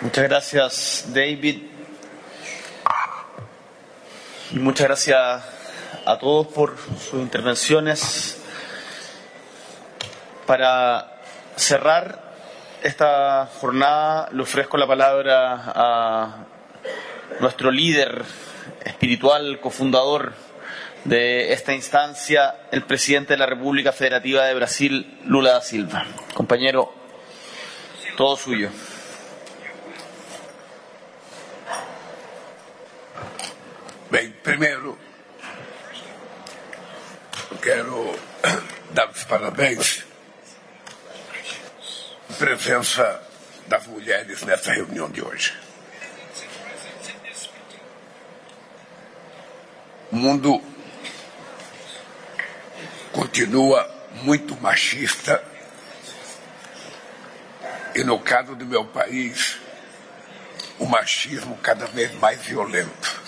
Muchas gracias, David. Y muchas gracias a todos por sus intervenciones. Para cerrar esta jornada, le ofrezco la palabra a nuestro líder espiritual, cofundador de esta instancia, el presidente de la República Federativa de Brasil, Lula da Silva. Compañero, todo suyo. Bem, primeiro, eu quero dar os parabéns à presença das mulheres nessa reunião de hoje. O mundo continua muito machista e, no caso do meu país, o machismo cada vez mais violento.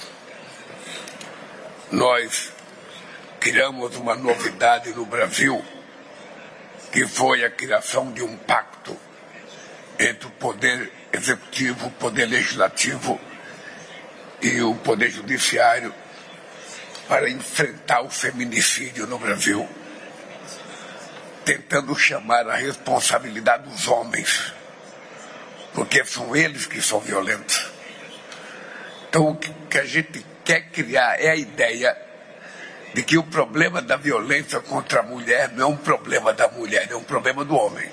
Nós criamos uma novidade no Brasil, que foi a criação de um pacto entre o Poder Executivo, o Poder Legislativo e o Poder Judiciário para enfrentar o feminicídio no Brasil, tentando chamar a responsabilidade dos homens, porque são eles que são violentos. Então, o que a gente quer criar é a ideia de que o problema da violência contra a mulher não é um problema da mulher, é um problema do homem.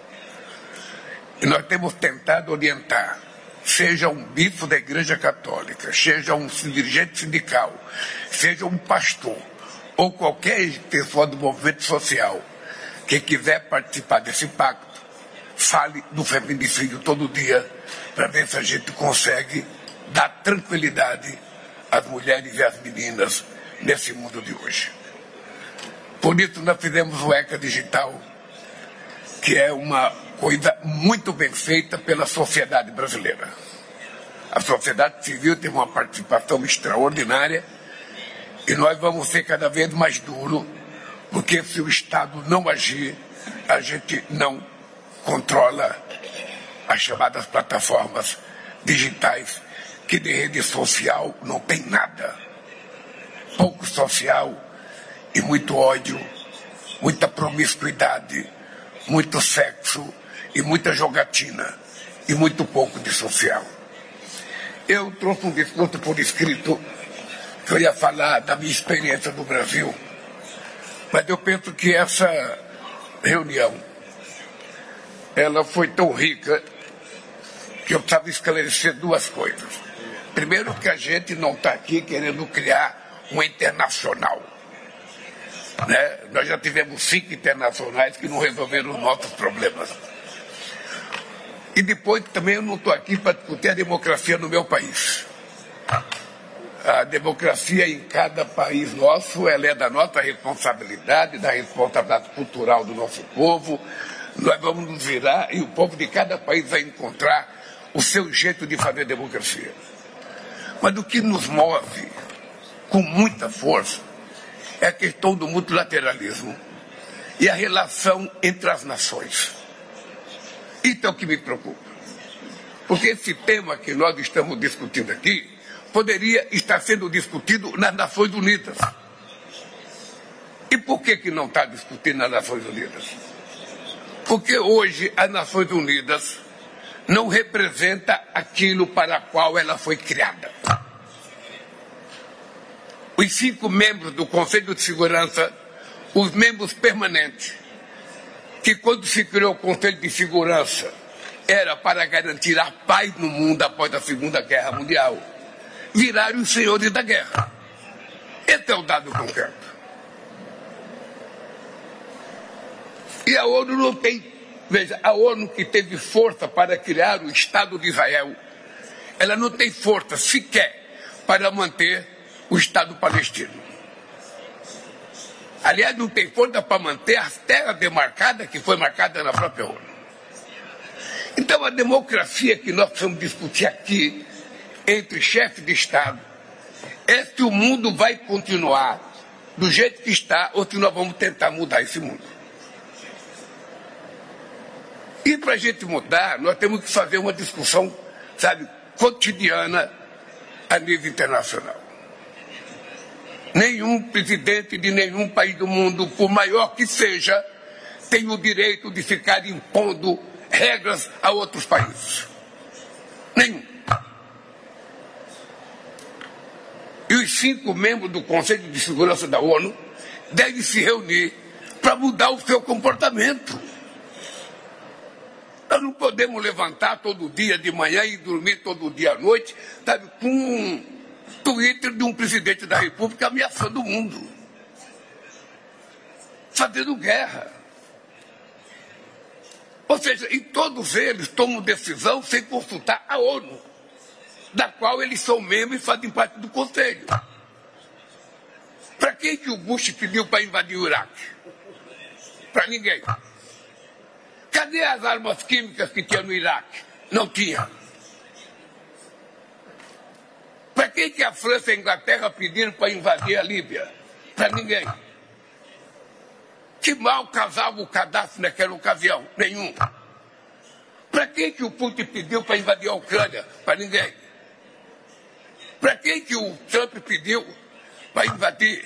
E nós temos tentado orientar, seja um bispo da Igreja Católica, seja um dirigente sindical, seja um pastor, ou qualquer pessoa do movimento social que quiser participar desse pacto, fale do feminicídio todo dia, para ver se a gente consegue dar tranquilidade às mulheres e às meninas nesse mundo de hoje. Por isso nós fizemos o ECA Digital, que é uma coisa muito bem feita pela sociedade brasileira. A sociedade civil teve uma participação extraordinária e nós vamos ser cada vez mais duros, porque se o Estado não agir, a gente não controla as chamadas plataformas digitais, que de rede social não tem nada. Pouco social e muito ódio, muita promiscuidade, muito sexo e muita jogatina e muito pouco de social. Eu trouxe um discurso por escrito que eu ia falar da minha experiência no Brasil, mas eu penso que essa reunião ela foi tão rica que eu precisava esclarecer duas coisas. Primeiro, que a gente não está aqui querendo criar uma internacional. Né? Nós já tivemos 5 internacionais que não resolveram os nossos problemas. E depois também eu não estou aqui para discutir a democracia no meu país. A democracia em cada país nosso, ela é da nossa responsabilidade, da responsabilidade cultural do nosso povo. Nós vamos nos virar e o povo de cada país vai encontrar o seu jeito de fazer democracia. Mas o que nos move com muita força é a questão do multilateralismo e a relação entre as nações. Isso é o que me preocupa. Porque esse tema que nós estamos discutindo aqui poderia estar sendo discutido nas Nações Unidas. E por que não está discutindo nas Nações Unidas? Porque hoje as Nações Unidas não representa aquilo para o qual ela foi criada. Os 5 membros do Conselho de Segurança, os membros permanentes, que quando se criou o Conselho de Segurança era para garantir a paz no mundo após a Segunda Guerra Mundial, viraram os senhores da guerra. Esse é o dado concreto. E a ONU não tem. Veja, a ONU, que teve força para criar o Estado de Israel, ela não tem força sequer para manter o Estado palestino. Aliás, não tem força para manter as terras demarcadas que foi marcada na própria ONU. Então, a democracia que nós precisamos discutir aqui, entre chefes de Estado, é se o mundo vai continuar do jeito que está ou se nós vamos tentar mudar esse mundo. E para a gente mudar, nós temos que fazer uma discussão sabe, cotidiana a nível internacional. Nenhum presidente de nenhum país do mundo, por maior que seja, tem o direito de ficar impondo regras a outros países. Nenhum. E os 5 membros do Conselho de Segurança da ONU devem se reunir para mudar o seu comportamento. Nós não podemos levantar todo dia de manhã e dormir todo dia à noite, sabe, com um Twitter de um presidente da República ameaçando o mundo, fazendo guerra. Ou seja, e todos eles tomam decisão sem consultar a ONU, da qual eles são membros e fazem parte do Conselho. Para quem que o Bush pediu para invadir o Iraque? Para ninguém. Cadê as armas químicas que tinha no Iraque? Não tinha. Para quem que a França e a Inglaterra pediram para invadir a Líbia? Para ninguém. Que mal casava o Gaddafi naquela ocasião? Nenhum. Para quem que o Putin pediu para invadir a Ucrânia? Para ninguém. Para quem que o Trump pediu para invadir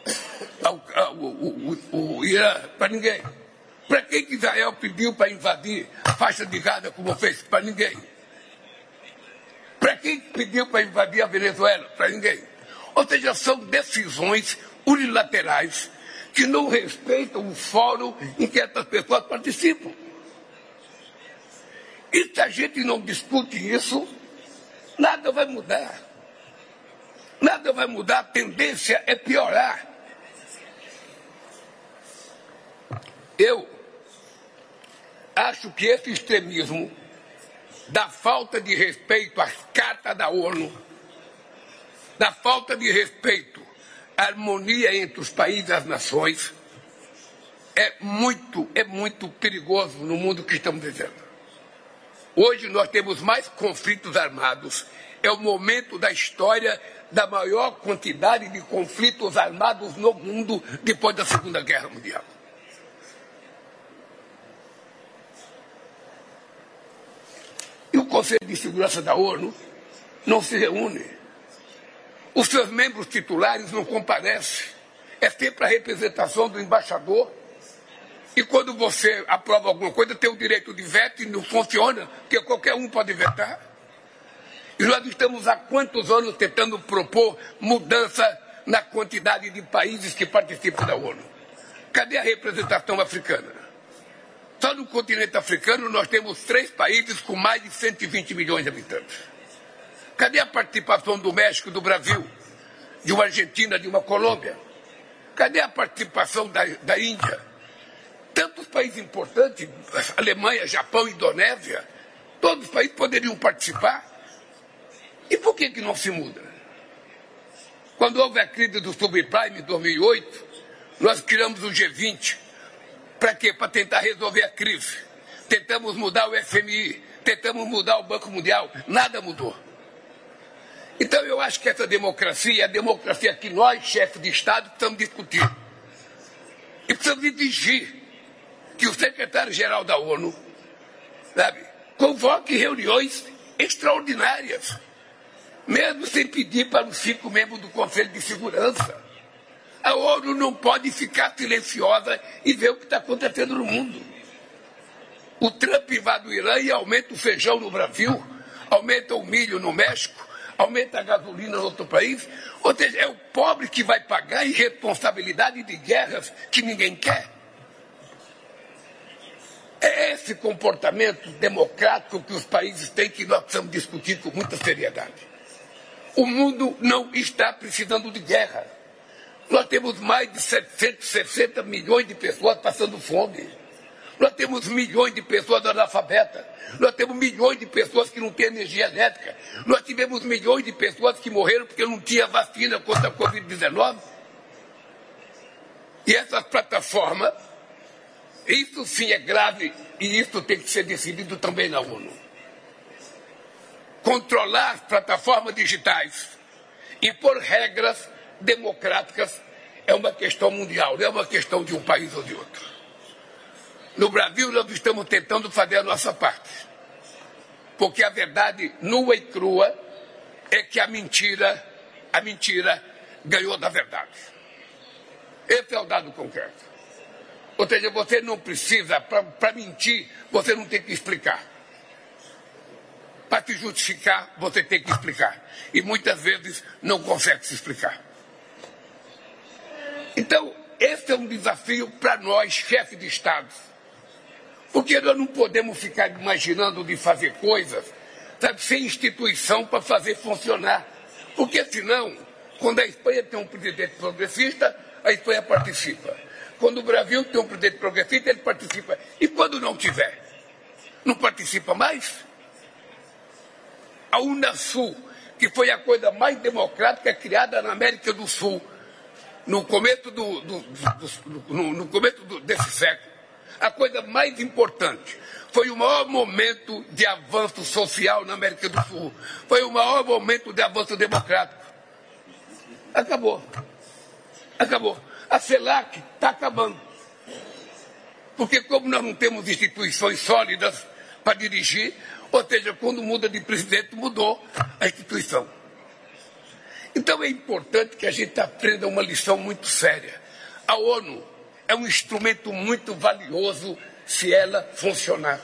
o Irã? Para ninguém. Para quem que Israel pediu para invadir a faixa de Gaza como fez? Para ninguém. Para quem pediu para invadir a Venezuela? Para ninguém. Ou seja, são decisões unilaterais que não respeitam o fórum em que essas pessoas participam. E se a gente não discute isso, nada vai mudar. Nada vai mudar, a tendência é piorar. Eu acho que esse extremismo da falta de respeito às cartas da ONU, da falta de respeito à harmonia entre os países e as nações, é muito perigoso no mundo que estamos vivendo. Hoje nós temos mais conflitos armados. É o momento da história da maior quantidade de conflitos armados no mundo depois da Segunda Guerra Mundial. E o Conselho de Segurança da ONU não se reúne. Os seus membros titulares não comparecem. É sempre a representação do embaixador. E quando você aprova alguma coisa, tem o direito de veto e não funciona, porque qualquer um pode vetar. E nós estamos há quantos anos tentando propor mudança na quantidade de países que participam da ONU? Cadê a representação africana? Só no continente africano nós temos 3 países com mais de 120 milhões de habitantes. Cadê a participação do México, do Brasil, de uma Argentina, de uma Colômbia? Cadê a participação da Índia? Tantos países importantes, Alemanha, Japão, Indonésia, todos os países poderiam participar. E por que não se muda? Quando houve a crise do subprime em 2008, nós criamos o G20. Para quê? Para tentar resolver a crise. Tentamos mudar o FMI, tentamos mudar o Banco Mundial, nada mudou. Então eu acho que essa democracia é a democracia que nós, chefes de Estado, precisamos discutir. E precisamos exigir que o secretário-geral da ONU, sabe, convoque reuniões extraordinárias, mesmo sem pedir para os 5 membros do Conselho de Segurança. A ONU não pode ficar silenciosa e ver o que está acontecendo no mundo. O Trump invade o Irã e aumenta o feijão no Brasil, aumenta o milho no México, aumenta a gasolina no outro país. Ou seja, é o pobre que vai pagar a irresponsabilidade de guerras que ninguém quer. É esse comportamento democrático que os países têm que nós precisamos discutir com muita seriedade. O mundo não está precisando de guerra. Nós temos mais de 760 milhões de pessoas passando fome. Nós temos milhões de pessoas analfabetas. Nós temos milhões de pessoas que não têm energia elétrica. Nós tivemos milhões de pessoas que morreram porque não tinha vacina contra a Covid-19. E essas plataformas, isso sim é grave e isso tem que ser decidido também na ONU. Controlar as plataformas digitais, impor regras democráticas é uma questão mundial, não é uma questão de um país ou de outro. No Brasil, nós estamos tentando fazer a nossa parte. Porque a verdade nua e crua é que a mentira ganhou da verdade. Esse é o dado concreto. Ou seja, você não precisa, para mentir, você não tem que explicar. Para se justificar, você tem que explicar. E muitas vezes não consegue se explicar. Então, esse é um desafio para nós, chefes de Estado. Porque nós não podemos ficar imaginando de fazer coisas, sabe, sem instituição para fazer funcionar. Porque senão, quando a Espanha tem um presidente progressista, a Espanha participa. Quando o Brasil tem um presidente progressista, ele participa. E quando não tiver, não participa mais? A Unasul, que foi a coisa mais democrática criada na América do Sul, no começo desse século, a coisa mais importante, foi o maior momento de avanço social na América do Sul, foi o maior momento de avanço democrático. Acabou. A CELAC está acabando. Porque como nós não temos instituições sólidas para dirigir, ou seja, quando muda de presidente, mudou a instituição. Então é importante que a gente aprenda uma lição muito séria. A ONU é um instrumento muito valioso se ela funcionar.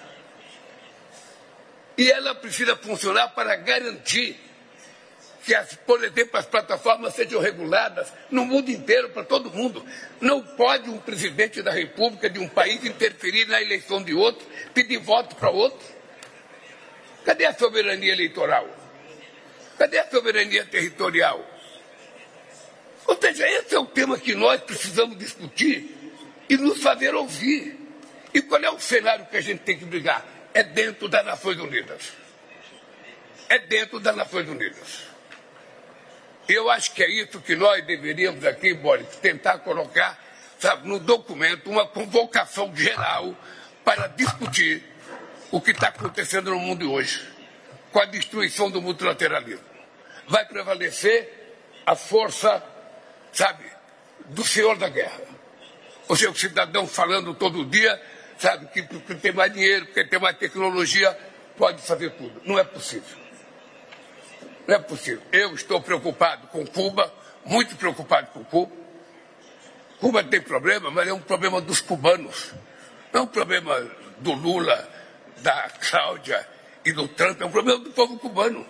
E ela precisa funcionar para garantir que, por exemplo, as plataformas sejam reguladas no mundo inteiro, para todo mundo. Não pode um presidente da República de um país interferir na eleição de outro, pedir voto para outro. Cadê a soberania eleitoral? Cadê a soberania territorial? Ou seja, esse é o tema que nós precisamos discutir e nos fazer ouvir. E qual é o cenário que a gente tem que brigar? É dentro das Nações Unidas. É dentro das Nações Unidas. Eu acho que é isso que nós deveríamos aqui, Boris, tentar colocar, sabe, no documento uma convocação geral para discutir o que está acontecendo no mundo hoje, com a destruição do multilateralismo. Vai prevalecer a força, sabe, do senhor da guerra. Ou seja, o cidadão falando todo dia, sabe, que porque tem mais dinheiro, porque tem mais tecnologia, pode fazer tudo. Não é possível. Não é possível. Eu estou preocupado com Cuba, muito preocupado com Cuba. Cuba tem problema, mas é um problema dos cubanos. Não é um problema do Lula, da Cláudia e do Trump, é um problema do povo cubano.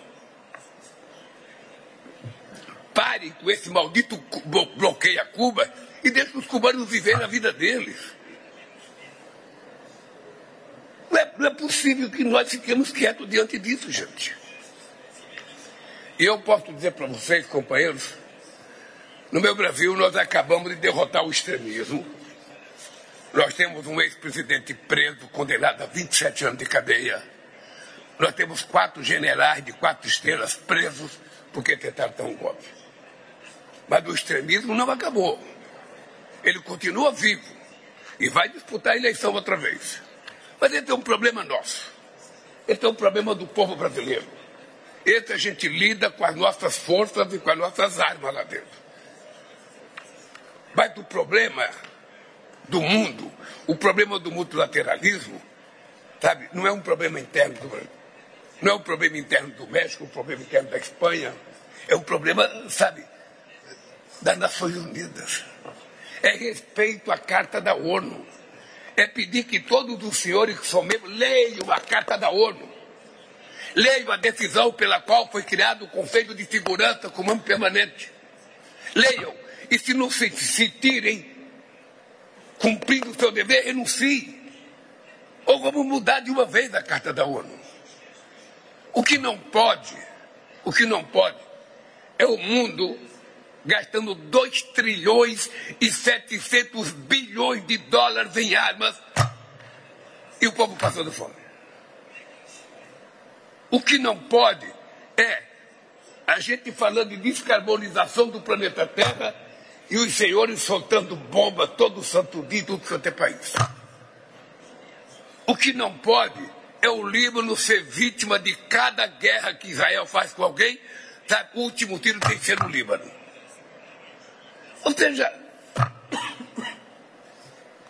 Pare com esse maldito bloqueio a Cuba e deixe os cubanos viverem a vida deles. Não é possível que nós fiquemos quietos diante disso, gente. E eu posso dizer para vocês, companheiros, no meu Brasil nós acabamos de derrotar o extremismo. Nós temos um ex-presidente preso, condenado a 27 anos de cadeia. Nós temos 4 generais de 4 estrelas presos porque tentaram dar um golpe. Mas o extremismo não acabou. Ele continua vivo e vai disputar a eleição outra vez. Mas esse é um problema nosso. Esse é um problema do povo brasileiro. Esse a gente lida com as nossas forças e com as nossas armas lá dentro. Mas o problema do mundo, o problema do multilateralismo, sabe, não é um problema interno do Brasil. Não é um problema interno do México, um problema interno da Espanha. É um problema, sabe, das Nações Unidas. É respeito à Carta da ONU. É pedir que todos os senhores que são membros leiam a Carta da ONU. Leiam a decisão pela qual foi criado o Conselho de Segurança Comando Permanente. Leiam. E se não se sentirem cumprindo o seu dever, renunciem. Ou vamos mudar de uma vez a Carta da ONU. O que não pode é o mundo gastando 2 trilhões e 700 bilhões de dólares em armas e o povo passando fome. O que não pode é a gente falando de descarbonização do planeta Terra e os senhores soltando bomba todo santo dia em tudo quanto é país. O que não pode é o Líbano ser vítima de cada guerra que Israel faz com alguém, sabe? O último tiro tem que ser no Líbano. Ou seja,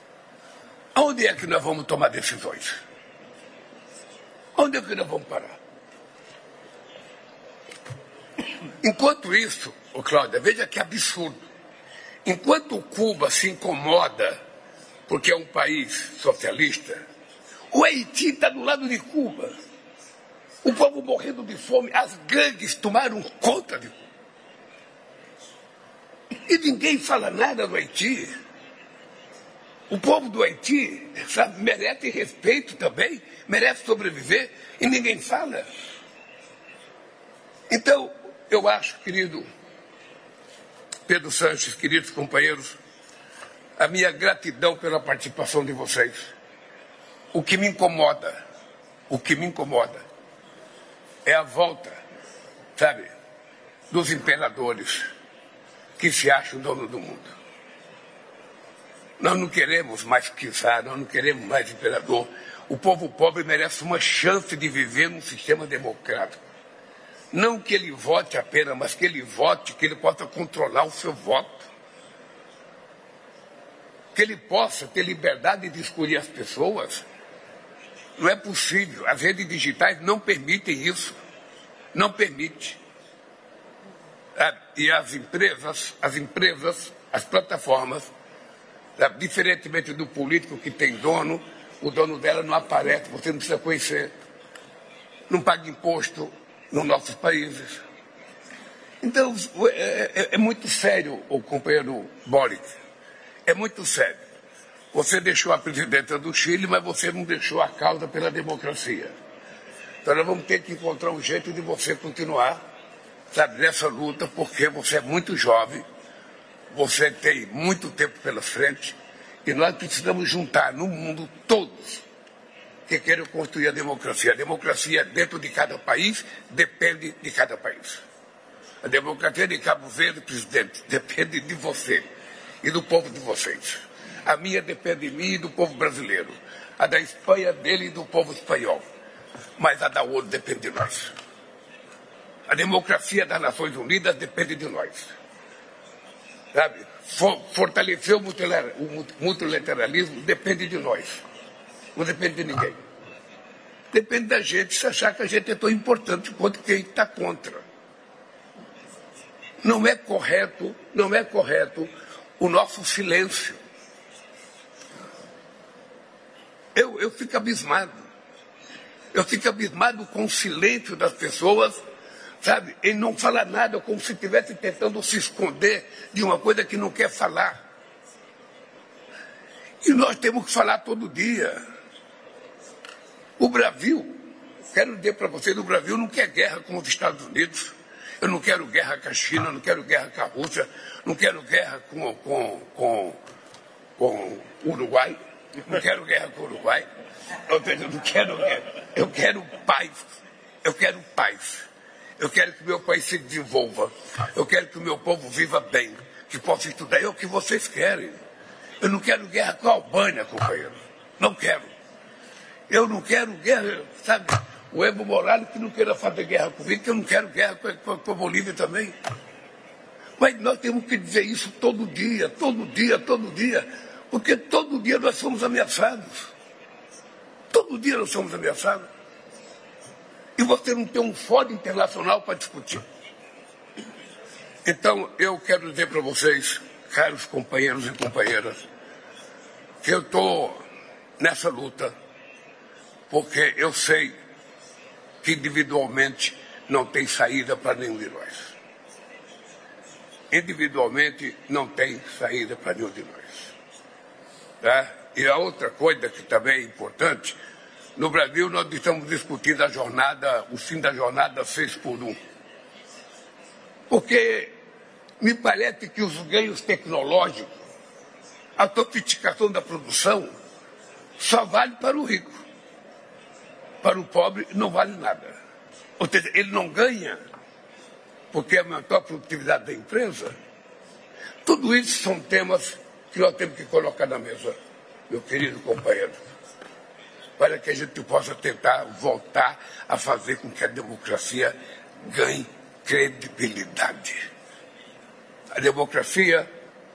onde é que nós vamos tomar decisões? Onde é que nós vamos parar? Enquanto isso, Cláudia, veja que absurdo. Enquanto Cuba se incomoda porque é um país socialista, o Haiti está do lado de Cuba. O povo morrendo de fome, as gangues tomaram conta de Cuba. E ninguém fala nada do Haiti. O povo do Haiti, sabe, merece respeito também, merece sobreviver, e ninguém fala. Então, eu acho, querido Pedro Sanches, queridos companheiros, a minha gratidão pela participação de vocês. O que me incomoda é a volta, sabe, dos imperadores que se acham dono do mundo. Nós não queremos mais czar, nós não queremos mais imperador. O povo pobre merece uma chance de viver num sistema democrático. Não que ele vote apenas, mas que ele vote, que ele possa controlar o seu voto. Que ele possa ter liberdade de escolher as pessoas. Não é possível. As redes digitais não permitem isso. Não permite. E as empresas, as plataformas, diferentemente do político que tem dono, o dono dela não aparece, você não precisa conhecer. Não paga imposto nos nossos países. Então, é muito sério, o companheiro Boric. É muito sério. Você deixou a presidência do Chile, mas você não deixou a causa pela democracia. Então, nós vamos ter que encontrar um jeito de você continuar, sabe, nessa luta, porque você é muito jovem, você tem muito tempo pela frente, e nós precisamos juntar no mundo todos que queiram construir a democracia. A democracia dentro de cada país depende de cada país. A democracia de Cabo Verde, presidente, depende de você e do povo de vocês. A minha depende de mim e do povo brasileiro. A da Espanha, dele e do povo espanhol. Mas a da ONU depende de nós. A democracia das Nações Unidas depende de nós. Sabe? Fortalecer o multilateralismo depende de nós. Não depende de ninguém. Depende da gente se achar que a gente é tão importante quanto quem está contra. Não é correto o nosso silêncio. Eu fico abismado. Eu fico abismado com o silêncio das pessoas, sabe? Em não falar nada, como se estivesse tentando se esconder de uma coisa que não quer falar. E nós temos que falar todo dia. O Brasil, quero dizer para vocês, o Brasil não quer guerra com os Estados Unidos. Eu não quero guerra com a China, não quero guerra com a Rússia, não quero guerra com o Uruguai, não quero guerra com o Uruguai. Não quero guerra. Eu quero paz. Eu quero paz. Eu quero que meu país se desenvolva. Eu quero que o meu povo viva bem, que possa estudar. É o que vocês querem. Eu não quero guerra com a Albânia, companheiro. Não quero. Eu não quero guerra, sabe? O Evo Morales que não queira fazer guerra comigo, que eu não quero guerra com a Bolívia também. Mas nós temos que dizer isso todo dia, porque todo dia nós somos ameaçados. Todo dia nós somos ameaçados. E você não tem um fórum internacional para discutir. Então, eu quero dizer para vocês, caros companheiros e companheiras, que eu estou nessa luta, porque eu sei que individualmente não tem saída para nenhum de nós. Individualmente não tem saída para nenhum de nós. Tá? E a outra coisa que também é importante, no Brasil nós estamos discutindo o fim da jornada 6x1. Porque me parece que os ganhos tecnológicos, a sofisticação da produção, só vale para o rico. Para o pobre não vale nada. Ou seja, ele não ganha porque aumentou a produtividade da empresa. Tudo isso são temas que nós temos que colocar na mesa, meu querido companheiro, para que a gente possa tentar voltar a fazer com que a democracia ganhe credibilidade. A democracia,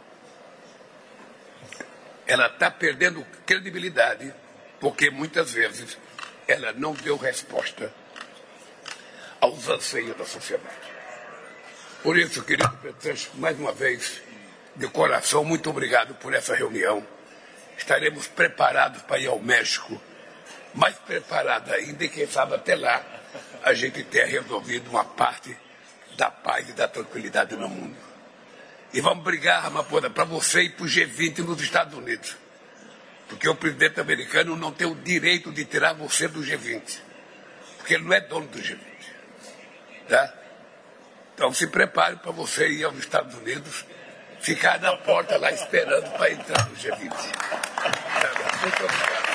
ela está perdendo credibilidade porque muitas vezes ela não deu resposta aos anseios da sociedade. Por isso, querido Petrus, mais uma vez, de coração, muito obrigado por essa reunião. Estaremos preparados para ir ao México, mais preparados ainda, e quem sabe até lá a gente tenha resolvido uma parte da paz e da tranquilidade no mundo. E vamos brigar, Ramaphosa, para você ir para o G20 nos Estados Unidos. Porque o presidente americano não tem o direito de tirar você do G20. Porque ele não é dono do G20. Tá? Então se prepare para você ir aos Estados Unidos, ficar na porta lá esperando para entrar no G20. Muito obrigado.